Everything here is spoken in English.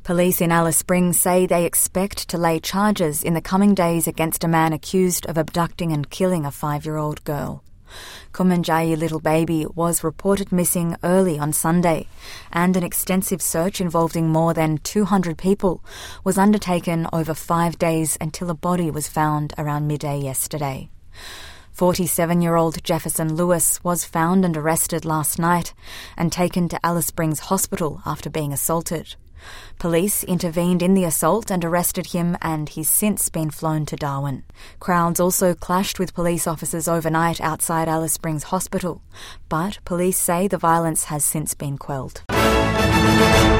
Police in Alice Springs say they expect to lay charges in the coming days against a man accused of abducting and killing a 5-year-old girl. Kumanjayi little baby was reported missing early on Sunday, and an extensive search involving more than 200 people was undertaken over 5 days until a body was found around midday yesterday. 47-year-old Jefferson Lewis was found and arrested last night and taken to Alice Springs Hospital after being assaulted. Police intervened in the assault and arrested him, and he's since been flown to Darwin. Crowds also clashed with police officers overnight outside Alice Springs Hospital, but police say the violence has since been quelled.